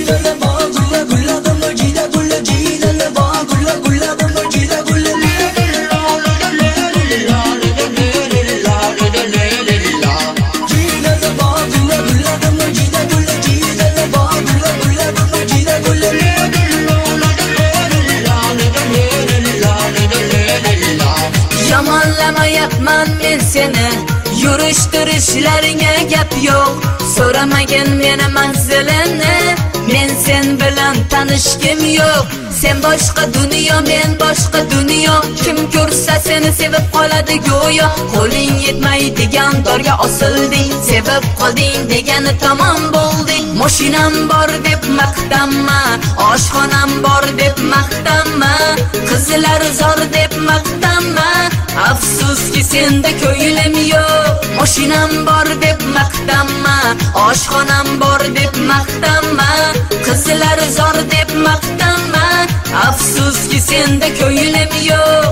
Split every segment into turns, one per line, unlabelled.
Yamanlamayapman men seni, yurishtirishlaringga gap yo'q. So'ramagin meni manzilini, men sen bilan tanishkim yo'q. Sen boshqa dunyo, men boshqa dunyo. Kim ko'rsa seni sevib qoladi go'yo. Qo'ling yetmaydigan dorga osilding, sevib qolding degani tamom bo'lding. Mashinam bor deb maqtanma, oshxonam bor deb maqtanma, qizlar zor deb maqtanma. Afsuski senda ko'nglim yo'q. Mashinam bor deb maqtanma, oshxonam bor deb maqtanma, qizlar zor deb maqtanma. Afsuski senda ko'nglim yo'q.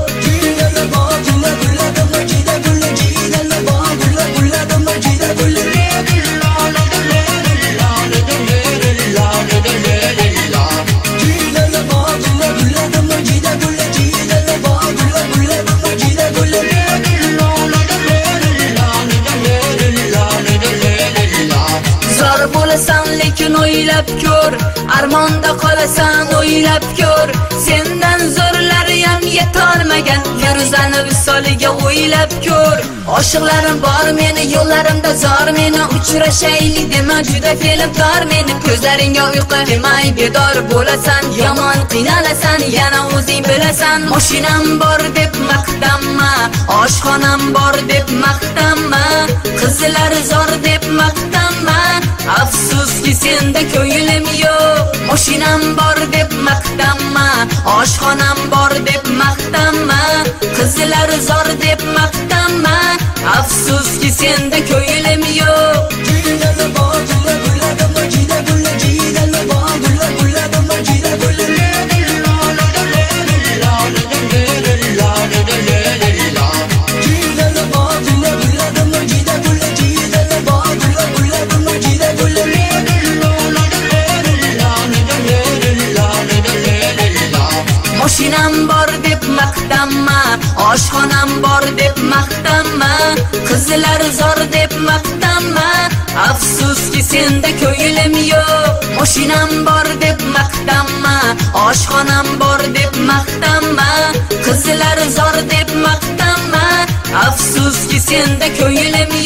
Bo'lasan lekin o'ylab ko'r, armonda qolasan o'ylab ko'r. Sendan zo'rlari ham yetolmagan Firuzani visoliga o'ylab ko'r. Oshiqlarim bor meni, yo'llarimda zor meni, uchrashaylik dema juda fe'limdor meni. Ko'zlaringga uyqu demay bedor bo'lasan, yomon qiynalasan, yana o'zing bilasan. Mashinam bor deb maqtanma, oshxonam bor deb maqtanma, qizlar zor deb maqtanma. Afsuski senda ko'nglim yo'q. Mashinam bor deb maqtanma, oshxonam bor deb maqtanma, qizlar zor deb maqtanma. Afsuski senda ko'nglim yo'q. Mashinam bor deb maqtanma, oshxonam bor deb maqtanma, qizlar zor deb maqtanma. Afsuski senda ko'nglim yo'q. Mashinam bor deb maqtanma, oshxonam bor deb maqtanma, qizlar zor deb maqtanma. Afsuski senda ko'nglim